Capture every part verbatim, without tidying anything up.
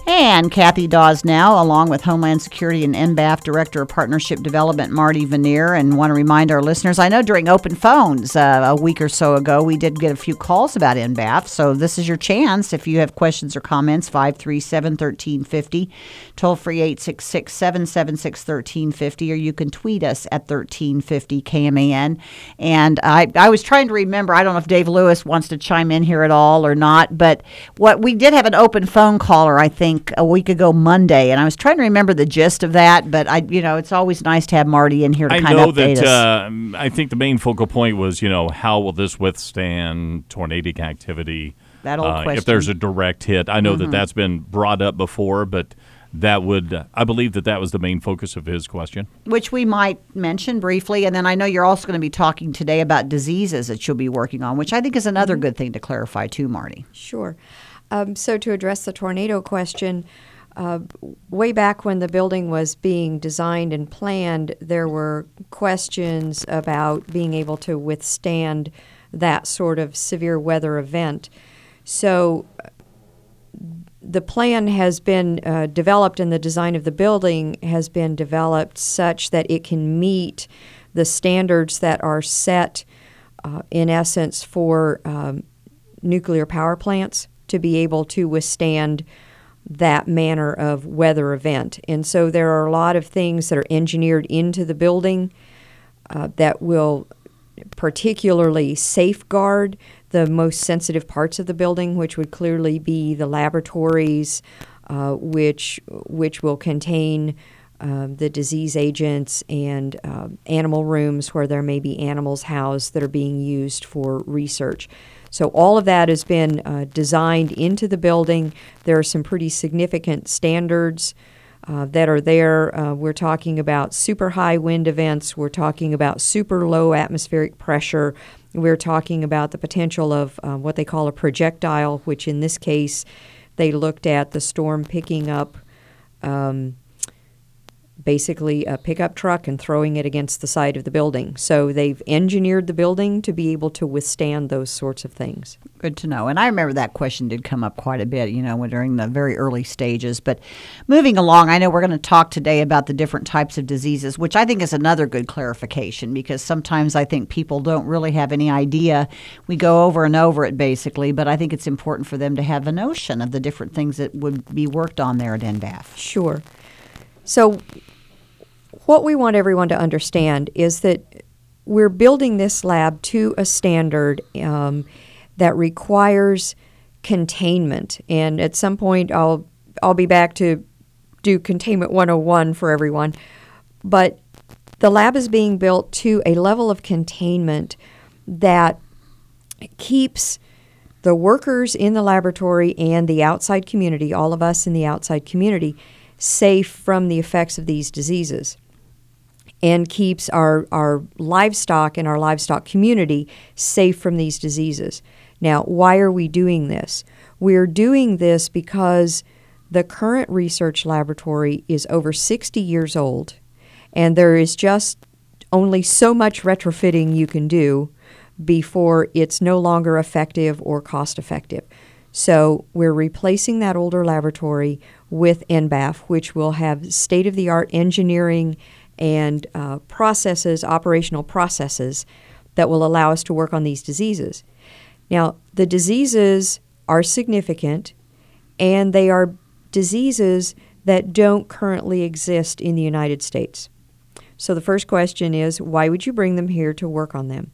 And Kathy Dawes now, along with Homeland Security and N B A F Director of Partnership Development, Marty Veneer. And want to remind our listeners, I know during Open Phones uh, a week or so ago, we did get a few calls about N B A F. So this is your chance. If you have questions or comments, five three seven, one three five zero, toll free eight six six, seven seven six, one three five zero, or you can tweet us at thirteen fifty K M A N. And I, I was trying to remember, I don't know if Dave Lewis wants to chime in here at all or not, but what we did have an open phone caller, I think, a week ago Monday, and I was trying to remember the gist of that, but I, you know, it's always nice to have Marty in here to I kind know of update that, us. Uh, I think the main focal point was, you know, how will this withstand tornadic activity? That old uh, question. If there's a direct hit. I know Mm-hmm. that that's been brought up before, but that would, I believe that that was the main focus of his question. Which we might mention briefly, and then I know you're also going to be talking today about diseases that you'll be working on, which I think is another Mm-hmm. good thing to clarify too, Marty. Sure. Um, so to address the tornado question, uh, way back when the building was being designed and planned, there were questions about being able to withstand that sort of severe weather event. So the plan has been uh, developed, and the design of the building has been developed such that it can meet the standards that are set, uh, in essence, for um, nuclear power plants to be able to withstand that manner of weather event. And so there are a lot of things that are engineered into the building uh, that will particularly safeguard the most sensitive parts of the building, which would clearly be the laboratories, uh, which which will contain uh, the disease agents, and uh, animal rooms where there may be animals housed that are being used for research. So all of that has been uh, designed into the building. There are some pretty significant standards uh, that are there. Uh, we're talking about super high wind events. We're talking about super low atmospheric pressure. We're talking about the potential of uh, what they call a projectile, which in this case, they looked at the storm picking up um, basically a pickup truck and throwing it against the side of the building. So they've engineered the building to be able to withstand those sorts of things. Good to know. And I remember that question did come up quite a bit, you know, when during the very early stages. But moving along, I know we're going to talk today about the different types of diseases, which I think is another good clarification, because sometimes I think people don't really have any idea. We go over and over it basically, but I think it's important for them to have a notion of the different things that would be worked on there at N B A F. Sure. So what we want everyone to understand is that we're building this lab to a standard um, that requires containment. And at some point, I'll I'll be back to do Containment one oh one for everyone. But the lab is being built to a level of containment that keeps the workers in the laboratory and the outside community, all of us in the outside community, safe from the effects of these diseases, and keeps our, our livestock and our livestock community safe from these diseases. Now, why are we doing this? We're doing this because the current research laboratory is over sixty years old, and there is just only so much retrofitting you can do before it's no longer effective or cost effective. So we're replacing that older laboratory with N B A F, which will have state-of-the-art engineering and uh, processes, operational processes, that will allow us to work on these diseases. Now, the diseases are significant, and they are diseases that don't currently exist in the United States. So the first question is, why would you bring them here to work on them?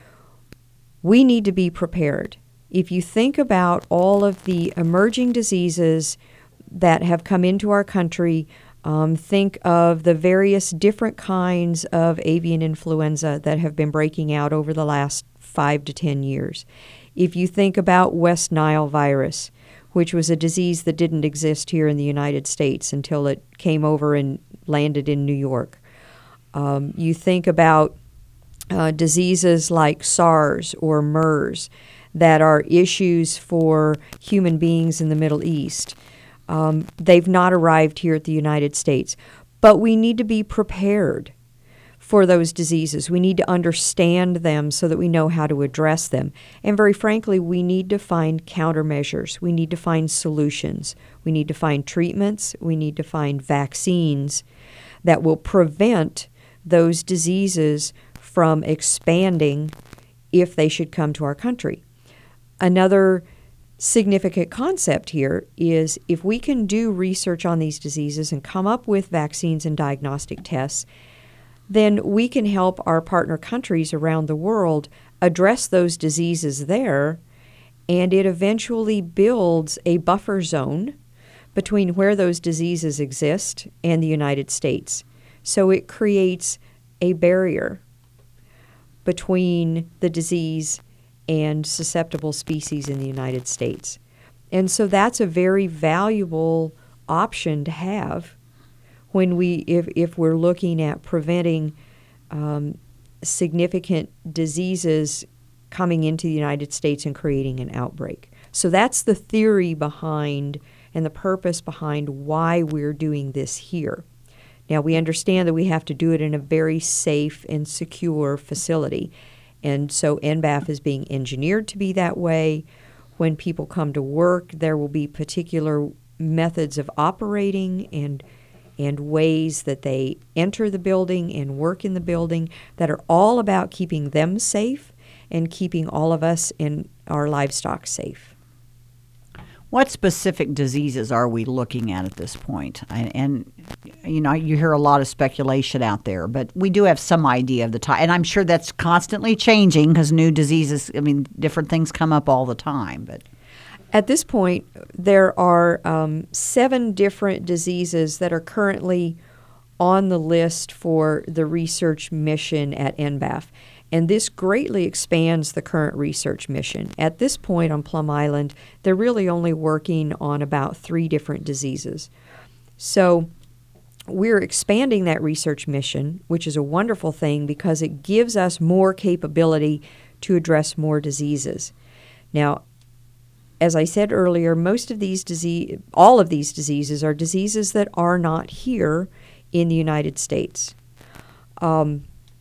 We need to be prepared. If you think about all of the emerging diseases that have come into our country, um, think of the various different kinds of avian influenza that have been breaking out over the last five to ten years. If you think about West Nile virus, which was a disease that didn't exist here in the United States until it came over and landed in New York. Um, you think about uh, diseases like SARS or MERS that are issues for human beings in the Middle East. Um, they've not arrived here at the United States. But we need to be prepared for those diseases. We need to understand them so that we know how to address them. And very frankly, we need to find countermeasures. We need to find solutions. We need to find treatments. We need to find vaccines that will prevent those diseases from expanding if they should come to our country. Another significant concept here is if we can do research on these diseases and come up with vaccines and diagnostic tests, then we can help our partner countries around the world address those diseases there, and it eventually builds a buffer zone between where those diseases exist and the United States. So it creates a barrier between the disease and susceptible species in the United States. And so that's a very valuable option to have when we, if, if we're looking at preventing um, significant diseases coming into the United States and creating an outbreak. So that's the theory behind and the purpose behind why we're doing this here. Now, we understand that we have to do it in a very safe and secure facility. And so N B A F is being engineered to be that way. When people come to work, there will be particular methods of operating and and ways that they enter the building and work in the building that are all about keeping them safe and keeping all of us and our livestock safe. What specific diseases are we looking at at this point? And, and you know, you hear a lot of speculation out there, but we do have some idea of the time. And I'm sure that's constantly changing because new diseases, I mean, different things come up all the time. But at this point, there are um, seven different diseases that are currently on the list for the research mission at N B A F. And this greatly expands the current research mission. At this point on Plum Island, they're really only working on about three different diseases. So we're expanding that research mission, which is a wonderful thing because it gives us more capability to address more diseases. Now, as I said earlier, most of these disease, all of these diseases are diseases that are not here in the United States. Um,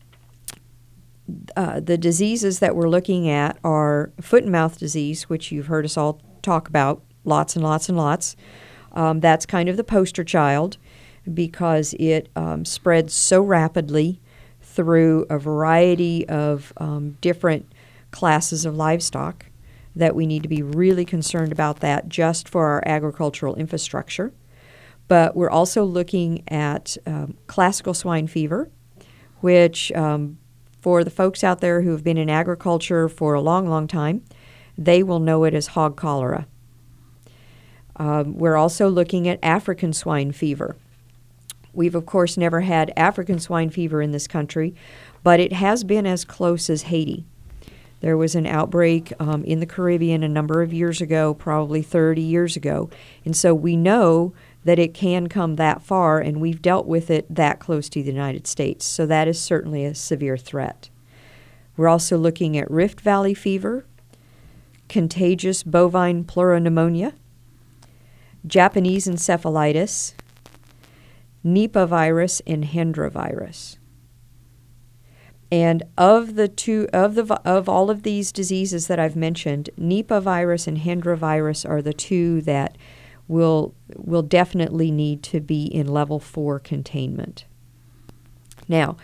Uh, the diseases that we're looking at are foot and mouth disease, which you've heard us all talk about lots and lots and lots. Um, that's kind of the poster child because it um, spreads so rapidly through a variety of um, different classes of livestock that we need to be really concerned about that just for our agricultural infrastructure. But we're also looking at um, classical swine fever, which um, for the folks out there who have been in agriculture for a long, long time, they will know it as hog cholera. Um, we're also looking at African swine fever. We've, of course, never had African swine fever in this country, but it has been as close as Haiti. There was an outbreak um, in the Caribbean a number of years ago, probably thirty years ago, and so we know that it can come that far, and we've dealt with it that close to the United States. So that is certainly a severe threat. We're also looking at Rift Valley fever, contagious bovine pleuropneumonia, Japanese encephalitis, Nipah virus, and Hendra virus. And of the two of the of all of these diseases that I've mentioned, Nipah virus and Hendra virus are the two that will will definitely need to be in level four containment. Now,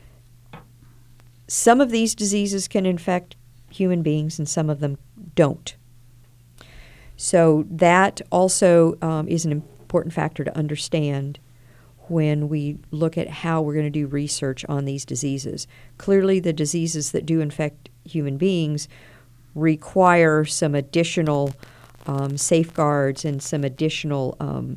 some of these diseases can infect human beings and some of them don't. So that also um, is an important factor to understand when we look at how we're going to do research on these diseases. Clearly, the diseases that do infect human beings require some additional Um, safeguards and some additional um,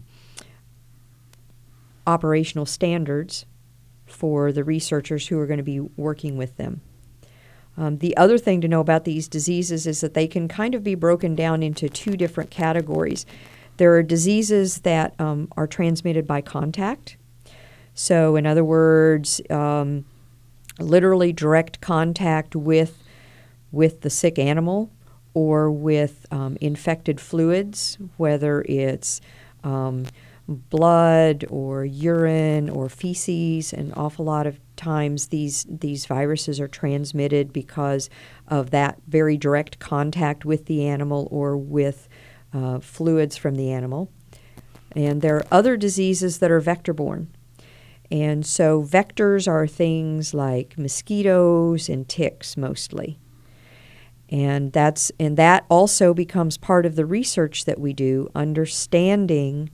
operational standards for the researchers who are going to be working with them. Um, the other thing to know about these diseases is that they can kind of be broken down into two different categories. There are diseases that um, are transmitted by contact. So in other words, um, literally direct contact with, with the sick animal or with um, infected fluids, whether it's um, blood or urine or feces. An awful lot of times these these viruses are transmitted because of that very direct contact with the animal or with uh, fluids from the animal. And there are other diseases that are vector-borne. And so vectors are things like mosquitoes and ticks mostly. And that's and that also becomes part of the research that we do, understanding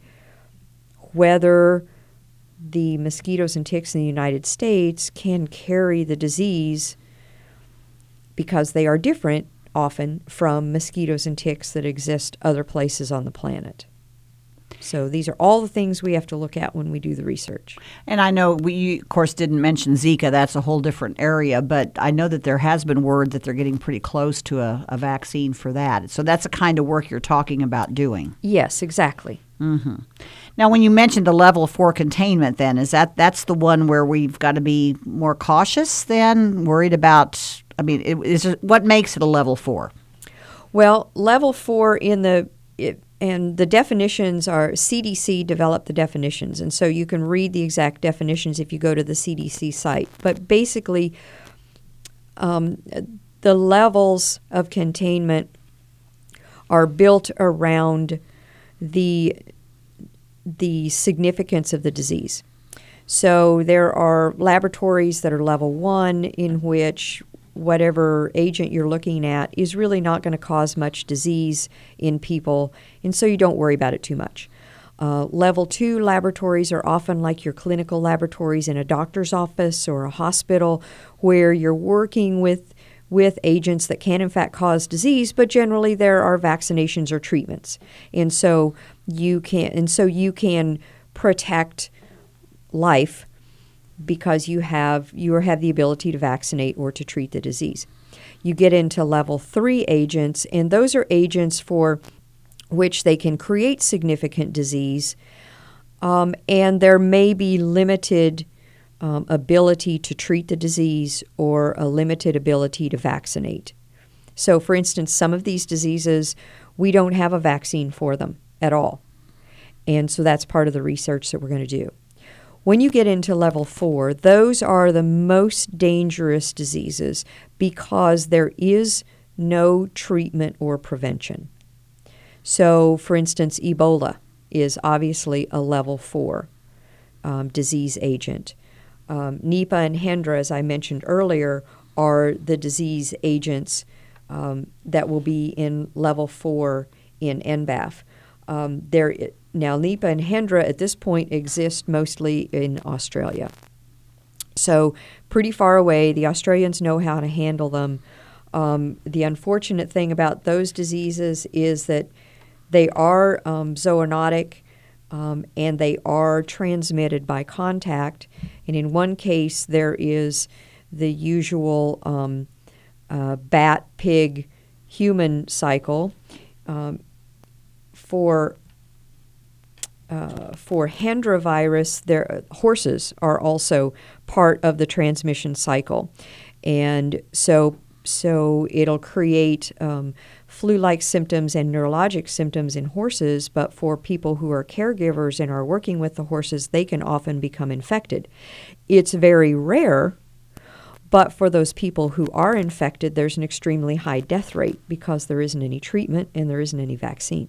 whether the mosquitoes and ticks in the United States can carry the disease, because they are different often from mosquitoes and ticks that exist other places on the planet. So these are all the things we have to look at when we do the research. And I know we, of course, didn't mention Zika. That's a whole different area. But I know that there has been word that they're getting pretty close to a, a vaccine for that. So that's the kind of work you're talking about doing. Yes, exactly. Mm-hmm. Now, when you mentioned the level four containment, then, is that that's the one where we've got to be more cautious then, worried about, I mean, it, is it, what makes it a level four? Well, level four in the... It, And the definitions are, C D C developed the definitions, and so you can read the exact definitions if you go to the C D C site. But basically, um, the levels of containment are built around the, the significance of the disease. So there are laboratories that are level one, in which whatever agent you're looking at is really not going to cause much disease in people, and so you don't worry about it too much. Uh, level two laboratories are often like your clinical laboratories in a doctor's office or a hospital, where you're working with with agents that can in fact cause disease, but generally there are vaccinations or treatments, and so you can and so you can protect life, because you have you have the ability to vaccinate or to treat the disease. You get into level three agents, and those are agents for which they can create significant disease, um, and there may be limited um, ability to treat the disease or a limited ability to vaccinate. So, for instance, some of these diseases, we don't have a vaccine for them at all, and so that's part of the research that we're going to do. When you get into level four, those are the most dangerous diseases because there is no treatment or prevention. So, for instance, Ebola is obviously a level four um, disease agent. Um, Nipah and Hendra, as I mentioned earlier, are the disease agents um, that will be in level four in N B A F. Um, there. Now, Nipah and Hendra at this point exist mostly in Australia. So pretty far away. The Australians know how to handle them. Um, the unfortunate thing about those diseases is that they are um, zoonotic um, and they are transmitted by contact. And in one case, there is the usual um, uh, bat, pig, human cycle. Um, for Uh, for Hendra virus, their horses are also part of the transmission cycle, and so so it'll create um, flu-like symptoms and neurologic symptoms in horses. But for people who are caregivers and are working with the horses, they can often become infected. It's very rare, but for those people who are infected, there's an extremely high death rate because there isn't any treatment and there isn't any vaccine.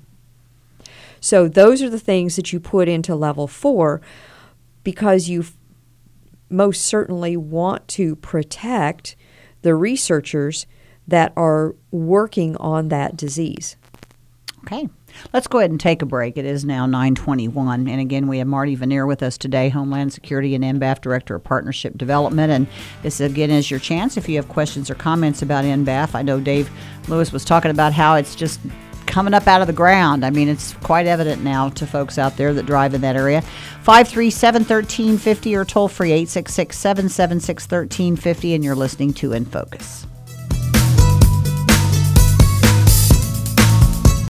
So those are the things that you put into level four, because you f- most certainly want to protect the researchers that are working on that disease. Okay. Let's go ahead and take a break. It is now nine twenty-one. And again, we have Marty Vernier with us today, Homeland Security and N B A F Director of Partnership Development. And this, again, is your chance if you have questions or comments about N B A F. I know Dave Lewis was talking about how it's just coming up out of the ground. I mean, it's quite evident now to folks out there that drive in that area. five three seven, one three five zero or toll free eight six six, seven seven six, one three five zero, and you're listening to In Focus.